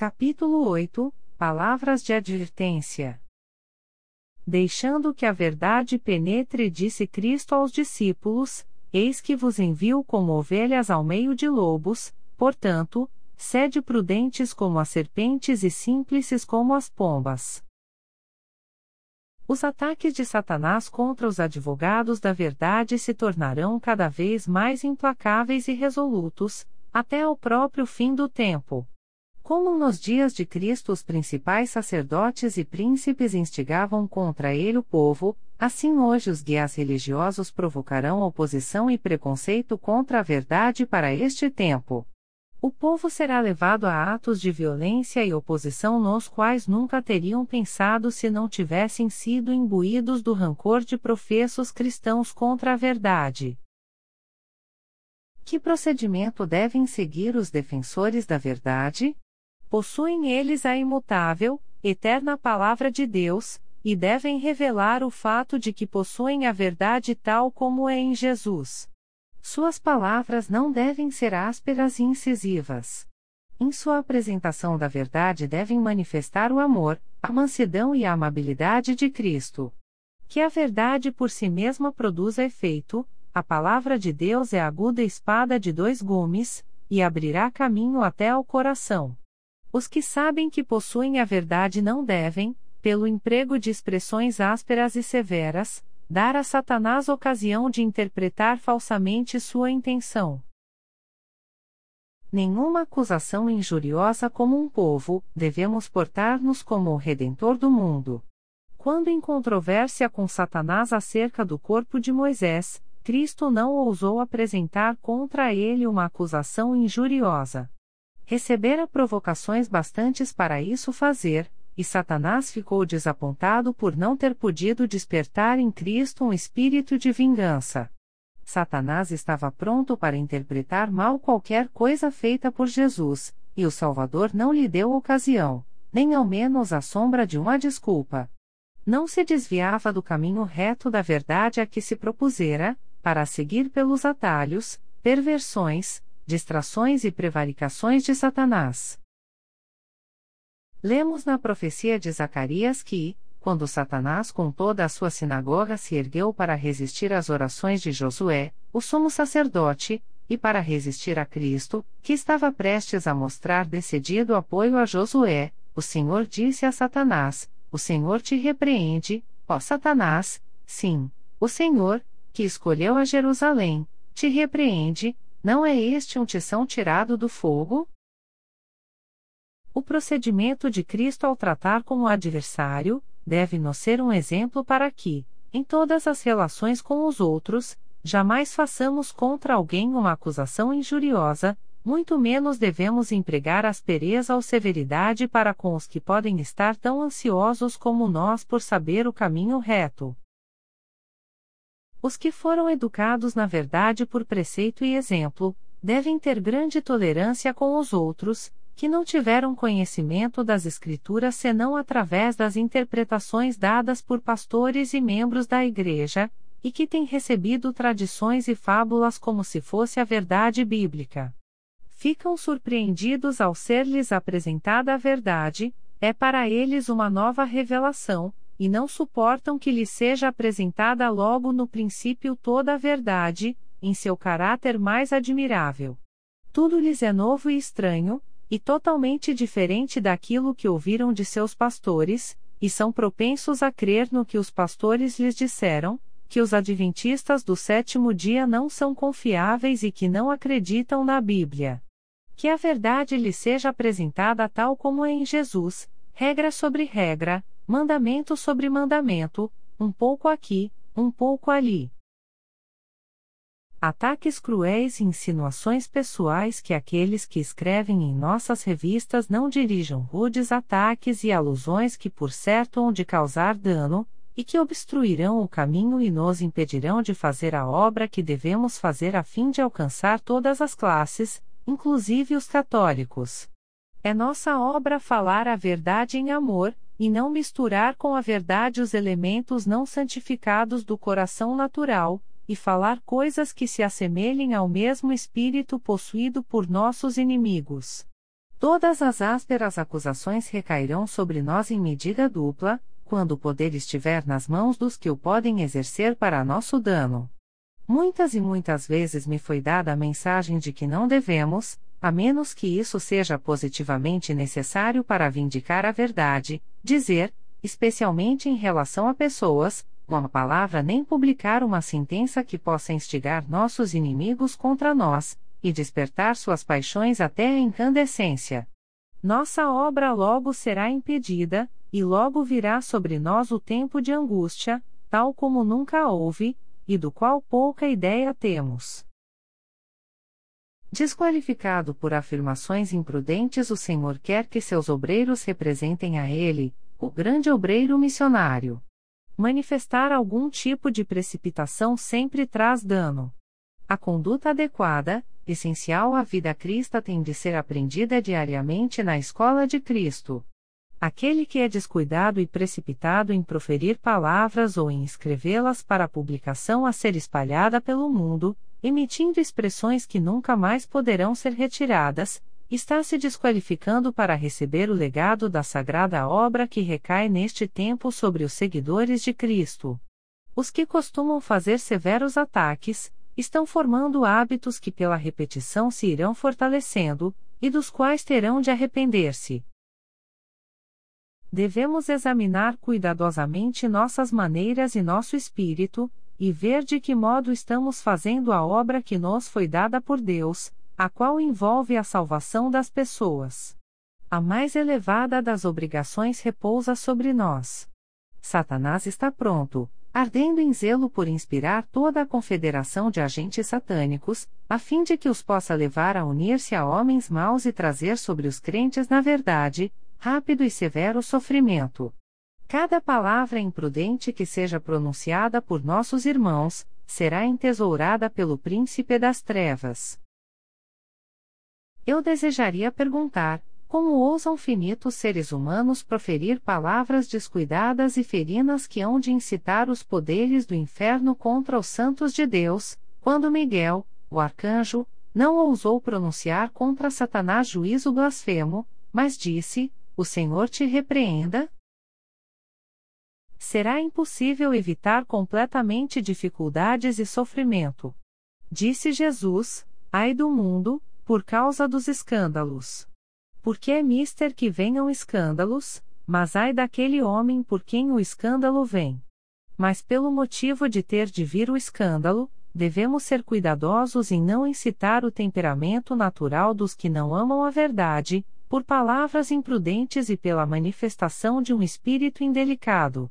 Capítulo 8 – Palavras de advertência. Deixando que a verdade penetre, disse Cristo aos discípulos: Eis que vos envio como ovelhas ao meio de lobos, portanto, sede prudentes como as serpentes e simples como as pombas. Os ataques de Satanás contra os advogados da verdade se tornarão cada vez mais implacáveis e resolutos, até ao próprio fim do tempo. Como nos dias de Cristo os principais sacerdotes e príncipes instigavam contra ele o povo, assim hoje os guias religiosos provocarão oposição e preconceito contra a verdade para este tempo. O povo será levado a atos de violência e oposição nos quais nunca teriam pensado se não tivessem sido imbuídos do rancor de professos cristãos contra a verdade. Que procedimento devem seguir os defensores da verdade? Possuem eles a imutável, eterna Palavra de Deus, e devem revelar o fato de que possuem a verdade tal como é em Jesus. Suas palavras não devem ser ásperas e incisivas. Em sua apresentação da verdade devem manifestar o amor, a mansidão e a amabilidade de Cristo. Que a verdade por si mesma produza efeito, a Palavra de Deus é aguda espada de dois gumes, e abrirá caminho até ao coração. Os que sabem que possuem a verdade não devem, pelo emprego de expressões ásperas e severas, dar a Satanás ocasião de interpretar falsamente sua intenção. Nenhuma acusação injuriosa como um povo, devemos portar-nos como o Redentor do mundo. Quando em controvérsia com Satanás acerca do corpo de Moisés, Cristo não ousou apresentar contra ele uma acusação injuriosa. Recebera provocações bastantes para isso fazer, e Satanás ficou desapontado por não ter podido despertar em Cristo um espírito de vingança. Satanás estava pronto para interpretar mal qualquer coisa feita por Jesus, e o Salvador não lhe deu ocasião, nem ao menos a sombra de uma desculpa. Não se desviava do caminho reto da verdade a que se propusera, para seguir pelos atalhos, perversões, distrações e prevaricações de Satanás. Lemos na profecia de Zacarias que, quando Satanás com toda a sua sinagoga se ergueu para resistir às orações de Josué, o sumo sacerdote, e para resistir a Cristo, que estava prestes a mostrar decidido apoio a Josué, o Senhor disse a Satanás: O Senhor te repreende, ó Satanás, sim, o Senhor, que escolheu a Jerusalém, te repreende. Não é este um tição tirado do fogo? O procedimento de Cristo ao tratar com o adversário deve nos ser um exemplo para que, em todas as relações com os outros, jamais façamos contra alguém uma acusação injuriosa, muito menos devemos empregar aspereza ou severidade para com os que podem estar tão ansiosos como nós por saber o caminho reto. Os que foram educados na verdade por preceito e exemplo, devem ter grande tolerância com os outros, que não tiveram conhecimento das Escrituras senão através das interpretações dadas por pastores e membros da Igreja, e que têm recebido tradições e fábulas como se fosse a verdade bíblica. Ficam surpreendidos ao ser-lhes apresentada a verdade, é para eles uma nova revelação, e não suportam que lhes seja apresentada logo no princípio toda a verdade, em seu caráter mais admirável. Tudo lhes é novo e estranho, e totalmente diferente daquilo que ouviram de seus pastores, e são propensos a crer no que os pastores lhes disseram, que os adventistas do sétimo dia não são confiáveis e que não acreditam na Bíblia. Que a verdade lhes seja apresentada tal como é em Jesus, regra sobre regra, mandamento sobre mandamento, um pouco aqui, um pouco ali. Ataques cruéis e insinuações pessoais que aqueles que escrevem em nossas revistas não dirijam rudes ataques e alusões que por certo hão de causar dano, e que obstruirão o caminho e nos impedirão de fazer a obra que devemos fazer a fim de alcançar todas as classes, inclusive os católicos. É nossa obra falar a verdade em amor, e não misturar com a verdade os elementos não santificados do coração natural, e falar coisas que se assemelhem ao mesmo espírito possuído por nossos inimigos. Todas as ásperas acusações recairão sobre nós em medida dupla, quando o poder estiver nas mãos dos que o podem exercer para nosso dano. Muitas e muitas vezes me foi dada a mensagem de que não devemos, a menos que isso seja positivamente necessário para vindicar a verdade, dizer, especialmente em relação a pessoas, uma palavra nem publicar uma sentença que possa instigar nossos inimigos contra nós, e despertar suas paixões até a incandescência. Nossa obra logo será impedida, e logo virá sobre nós o tempo de angústia, tal como nunca houve, e do qual pouca ideia temos. Desqualificado por afirmações imprudentes, o Senhor quer que seus obreiros representem a Ele, o grande obreiro missionário. Manifestar algum tipo de precipitação sempre traz dano. A conduta adequada, essencial à vida cristã, tem de ser aprendida diariamente na escola de Cristo. Aquele que é descuidado e precipitado em proferir palavras ou em escrevê-las para publicação a ser espalhada pelo mundo, emitindo expressões que nunca mais poderão ser retiradas, está se desqualificando para receber o legado da sagrada obra que recai neste tempo sobre os seguidores de Cristo. Os que costumam fazer severos ataques, estão formando hábitos que pela repetição se irão fortalecendo, e dos quais terão de arrepender-se. Devemos examinar cuidadosamente nossas maneiras e nosso espírito, e ver de que modo estamos fazendo a obra que nos foi dada por Deus, a qual envolve a salvação das pessoas. A mais elevada das obrigações repousa sobre nós. Satanás está pronto, ardendo em zelo por inspirar toda a confederação de agentes satânicos, a fim de que os possa levar a unir-se a homens maus e trazer sobre os crentes, na verdade, rápido e severo sofrimento. Cada palavra imprudente que seja pronunciada por nossos irmãos, será entesourada pelo príncipe das trevas. Eu desejaria perguntar: como ousam finitos seres humanos proferir palavras descuidadas e ferinas que hão de incitar os poderes do inferno contra os santos de Deus, quando Miguel, o arcanjo, não ousou pronunciar contra Satanás juízo blasfemo, mas disse: o Senhor te repreenda? Será impossível evitar completamente dificuldades e sofrimento. Disse Jesus: ai do mundo, por causa dos escândalos. Porque é mister que venham escândalos, mas ai daquele homem por quem o escândalo vem. Mas pelo motivo de ter de vir o escândalo, devemos ser cuidadosos em não incitar o temperamento natural dos que não amam a verdade, por palavras imprudentes e pela manifestação de um espírito indelicado.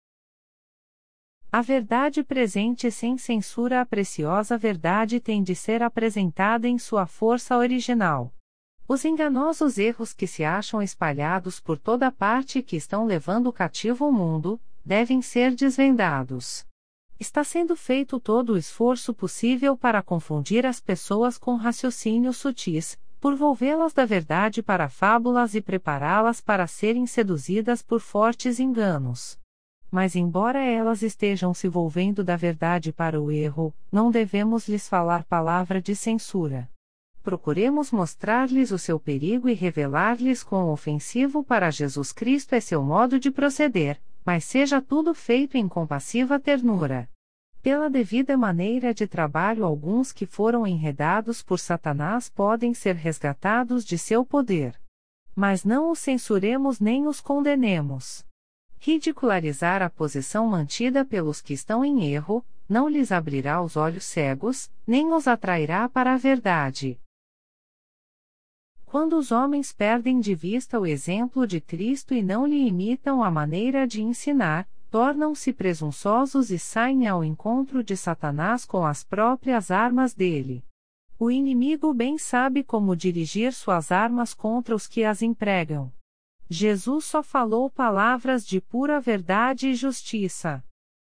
A verdade presente sem censura, a preciosa verdade tem de ser apresentada em sua força original. Os enganosos erros que se acham espalhados por toda parte e que estão levando cativo o mundo, devem ser desvendados. Está sendo feito todo o esforço possível para confundir as pessoas com raciocínios sutis, por volvê-las da verdade para fábulas e prepará-las para serem seduzidas por fortes enganos. Mas embora elas estejam se volvendo da verdade para o erro, não devemos lhes falar palavra de censura. Procuremos mostrar-lhes o seu perigo e revelar-lhes quão ofensivo para Jesus Cristo é seu modo de proceder, mas seja tudo feito em compassiva ternura. Pela devida maneira de trabalho, alguns que foram enredados por Satanás podem ser resgatados de seu poder. Mas não os censuremos nem os condenemos. Ridicularizar a posição mantida pelos que estão em erro, não lhes abrirá os olhos cegos, nem os atrairá para a verdade. Quando os homens perdem de vista o exemplo de Cristo e não lhe imitam a maneira de ensinar, tornam-se presunçosos e saem ao encontro de Satanás com as próprias armas dele. O inimigo bem sabe como dirigir suas armas contra os que as empregam. Jesus só falou palavras de pura verdade e justiça.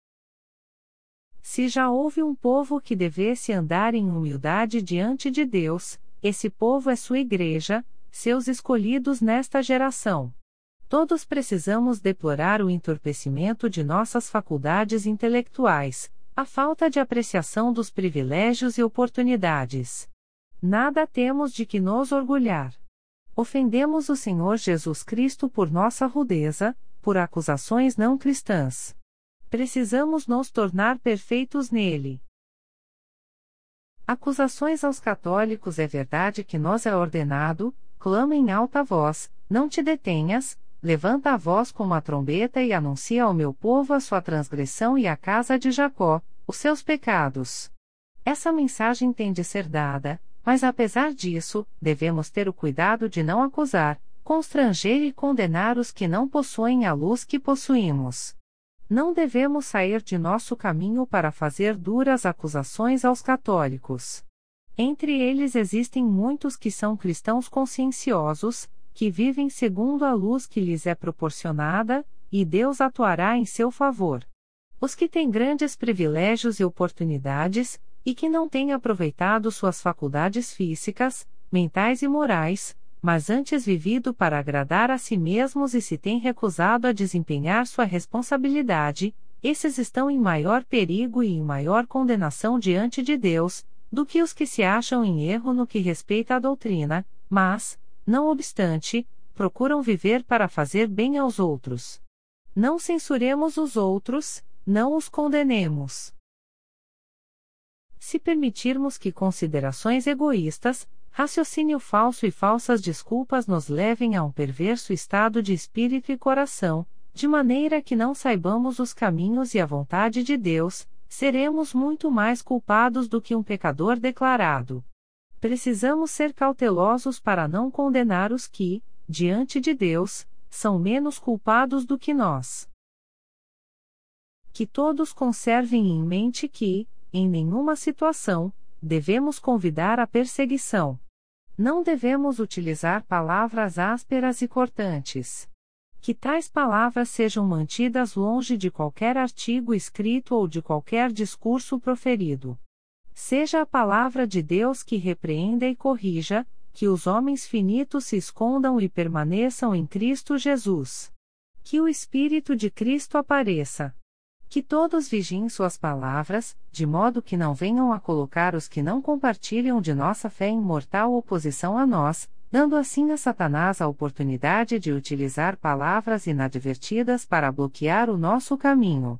Se já houve um povo que devesse andar em humildade diante de Deus, esse povo é sua igreja, seus escolhidos nesta geração. Todos precisamos deplorar o entorpecimento de nossas faculdades intelectuais, a falta de apreciação dos privilégios e oportunidades. Nada temos de que nos orgulhar. Ofendemos o Senhor Jesus Cristo por nossa rudeza, por acusações não cristãs. Precisamos nos tornar perfeitos nele. Acusações aos católicos. É verdade que nos é ordenado: clama em alta voz, não te detenhas, levanta a voz como a trombeta e anuncia ao meu povo a sua transgressão e à casa de Jacó, os seus pecados. Essa mensagem tem de ser dada, mas apesar disso, devemos ter o cuidado de não acusar, constranger e condenar os que não possuem a luz que possuímos. Não devemos sair de nosso caminho para fazer duras acusações aos católicos. Entre eles existem muitos que são cristãos conscienciosos, que vivem segundo a luz que lhes é proporcionada, e Deus atuará em seu favor. Os que têm grandes privilégios e oportunidades, e que não têm aproveitado suas faculdades físicas, mentais e morais, mas antes vivido para agradar a si mesmos e se têm recusado a desempenhar sua responsabilidade, esses estão em maior perigo e em maior condenação diante de Deus, do que os que se acham em erro no que respeita à doutrina, mas, não obstante, procuram viver para fazer bem aos outros. Não censuremos os outros, não os condenemos. Se permitirmos que considerações egoístas, raciocínio falso e falsas desculpas nos levem a um perverso estado de espírito e coração, de maneira que não saibamos os caminhos e a vontade de Deus, seremos muito mais culpados do que um pecador declarado. Precisamos ser cautelosos para não condenar os que, diante de Deus, são menos culpados do que nós. Que todos conservem em mente que, em nenhuma situação, devemos convidar a perseguição. Não devemos utilizar palavras ásperas e cortantes. Que tais palavras sejam mantidas longe de qualquer artigo escrito ou de qualquer discurso proferido. Seja a palavra de Deus que repreenda e corrija, que os homens finitos se escondam e permaneçam em Cristo Jesus. Que o Espírito de Cristo apareça. Que todos vigiem suas palavras, de modo que não venham a colocar os que não compartilham de nossa fé em mortal oposição a nós, dando assim a Satanás a oportunidade de utilizar palavras inadvertidas para bloquear o nosso caminho.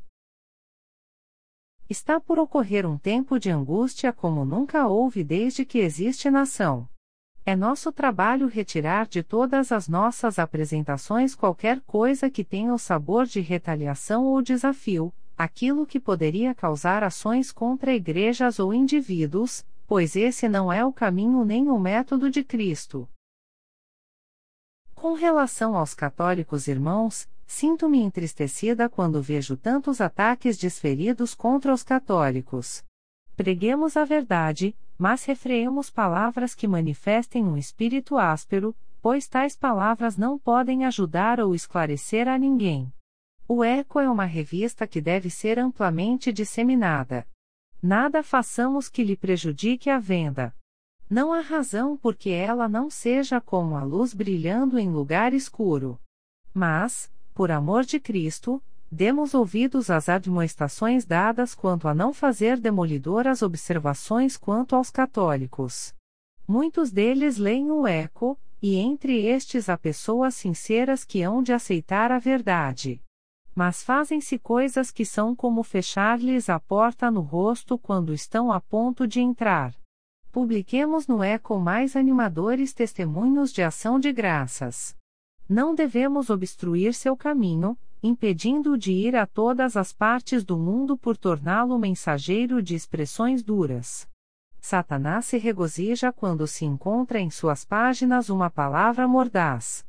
Está por ocorrer um tempo de angústia como nunca houve desde que existe nação. É nosso trabalho retirar de todas as nossas apresentações qualquer coisa que tenha o sabor de retaliação ou desafio, aquilo que poderia causar ações contra igrejas ou indivíduos, pois esse não é o caminho nem o método de Cristo. Com relação aos católicos irmãos, sinto-me entristecida quando vejo tantos ataques desferidos contra os católicos. Preguemos a verdade, mas refreemos palavras que manifestem um espírito áspero, pois tais palavras não podem ajudar ou esclarecer a ninguém. O Eco é uma revista que deve ser amplamente disseminada. Nada façamos que lhe prejudique a venda. Não há razão por que ela não seja como a luz brilhando em lugar escuro. Mas, por amor de Cristo, demos ouvidos às admoestações dadas quanto a não fazer demolidoras observações quanto aos católicos. Muitos deles leem o Eco, e entre estes há pessoas sinceras que hão de aceitar a verdade. Mas fazem-se coisas que são como fechar-lhes a porta no rosto quando estão a ponto de entrar. Publiquemos no Eco mais animadores testemunhos de ação de graças. Não devemos obstruir seu caminho, impedindo-o de ir a todas as partes do mundo por torná-lo mensageiro de expressões duras. Satanás se regozija quando se encontra em suas páginas uma palavra mordaz.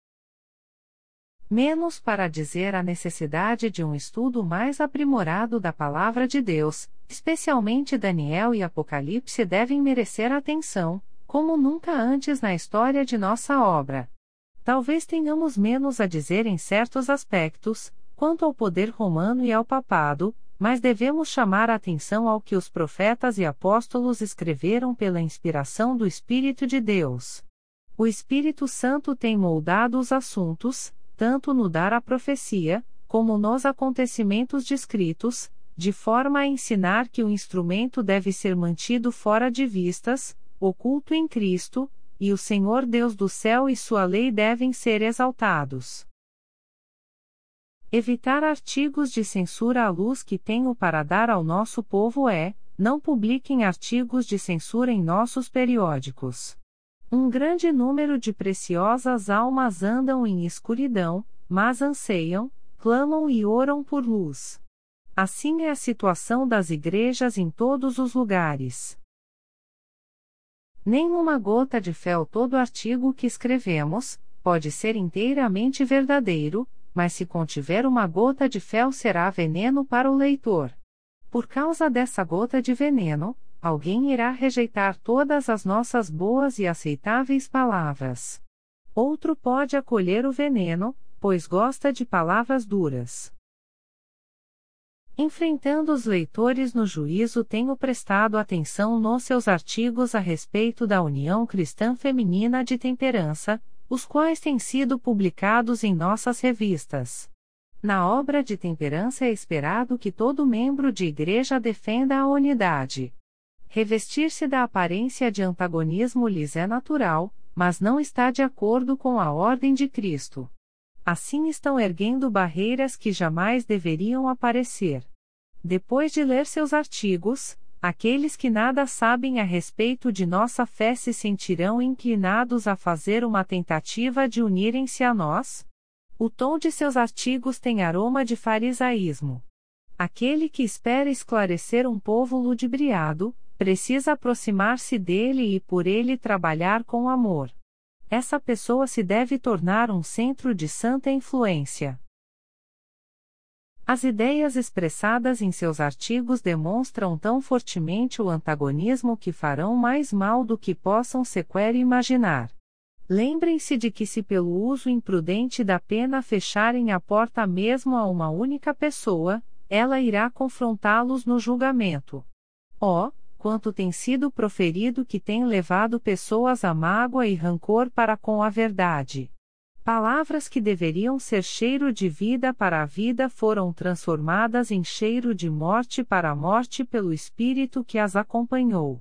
Menos para dizer a necessidade de um estudo mais aprimorado da Palavra de Deus, especialmente Daniel e Apocalipse devem merecer atenção, como nunca antes na história de nossa obra. Talvez tenhamos menos a dizer em certos aspectos, quanto ao poder romano e ao papado, mas devemos chamar a atenção ao que os profetas e apóstolos escreveram pela inspiração do Espírito de Deus. O Espírito Santo tem moldado os assuntos, tanto no dar a profecia, como nos acontecimentos descritos, de forma a ensinar que o instrumento deve ser mantido fora de vistas, oculto em Cristo, e o Senhor Deus do céu e sua lei devem ser exaltados. Evitar artigos de censura. A luz que tenho para dar ao nosso povo é: não publiquem artigos de censura em nossos periódicos. Um grande número de preciosas almas andam em escuridão, mas anseiam, clamam e oram por luz. Assim é a situação das igrejas em todos os lugares. Nenhuma gota de fel. Todo artigo que escrevemos pode ser inteiramente verdadeiro, mas se contiver uma gota de fel será veneno para o leitor. Por causa dessa gota de veneno, alguém irá rejeitar todas as nossas boas e aceitáveis palavras. Outro pode acolher o veneno, pois gosta de palavras duras. Enfrentando os leitores no juízo, tenho prestado atenção nos seus artigos a respeito da União Cristã Feminina de Temperança, os quais têm sido publicados em nossas revistas. Na obra de temperança é esperado que todo membro de igreja defenda a unidade. Revestir-se da aparência de antagonismo lhes é natural, mas não está de acordo com a ordem de Cristo. Assim estão erguendo barreiras que jamais deveriam aparecer. Depois de ler seus artigos, aqueles que nada sabem a respeito de nossa fé se sentirão inclinados a fazer uma tentativa de unirem-se a nós? O tom de seus artigos tem aroma de farisaísmo. Aquele que espera esclarecer um povo ludibriado, precisa aproximar-se dele e por ele trabalhar com amor. Essa pessoa se deve tornar um centro de santa influência. As ideias expressadas em seus artigos demonstram tão fortemente o antagonismo que farão mais mal do que possam sequer imaginar. Lembrem-se de que se pelo uso imprudente da pena fecharem a porta mesmo a uma única pessoa, ela irá confrontá-los no julgamento. Oh, quanto tem sido proferido que tem levado pessoas à mágoa e rancor para com a verdade. Palavras que deveriam ser cheiro de vida para a vida foram transformadas em cheiro de morte para a morte pelo Espírito que as acompanhou.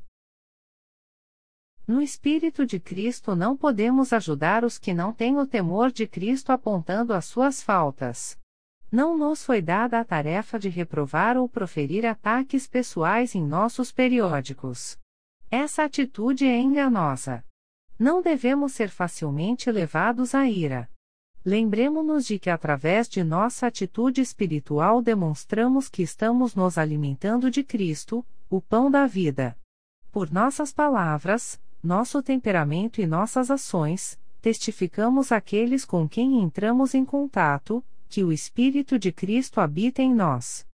No Espírito de Cristo não podemos ajudar os que não têm o temor de Cristo apontando as suas faltas. Não nos foi dada a tarefa de reprovar ou proferir ataques pessoais em nossos periódicos. Essa atitude é enganosa. Não devemos ser facilmente levados à ira. Lembremo-nos de que através de nossa atitude espiritual demonstramos que estamos nos alimentando de Cristo, o pão da vida. Por nossas palavras, nosso temperamento e nossas ações, testificamos àqueles com quem entramos em contato, que o Espírito de Cristo habita em nós.